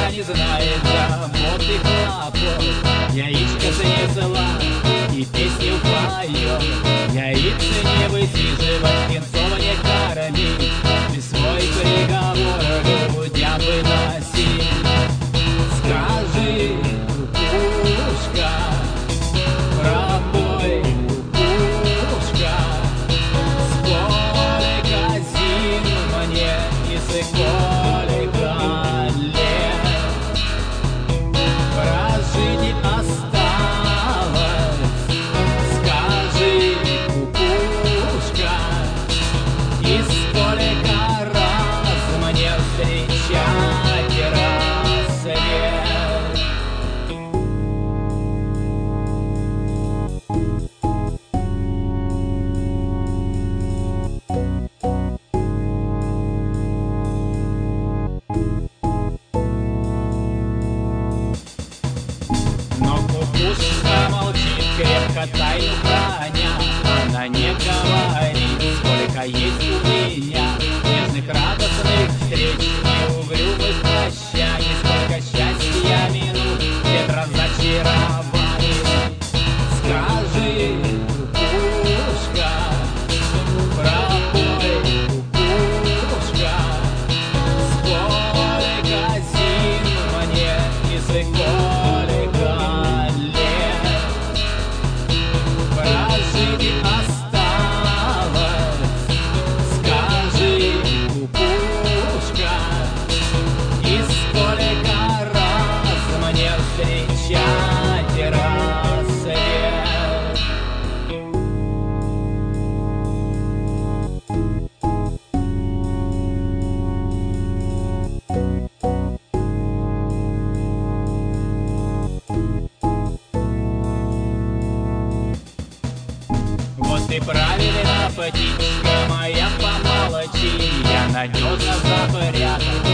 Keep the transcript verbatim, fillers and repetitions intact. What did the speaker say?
она не знает забот и хлопот. Яичко занесла и песню поет. Яйца не высиживать, птенцова не кормить, без свой приговор грудя выносить. Скажи, кукушка, пробой, кукушка, сколько зим мне и сколько лет прожить осталось. Скажи, кукушка, и сколько раз мне встречать рассвет. Но кукушка молчит, крепко тайну храня. Она не говорит, сколько есть у меня нежных, радостных встреч и угрюмых прощаний, сколько счастья минут, лет разочарований. Скажи, кукушка, пробой, кукушка, сколько зим мне и сколько лет прожить осталось. Скажи, кукушка, и сколько раз мне встречать рассвет. Вот и правильно, птичка моя, помолчи, я надежно запрятан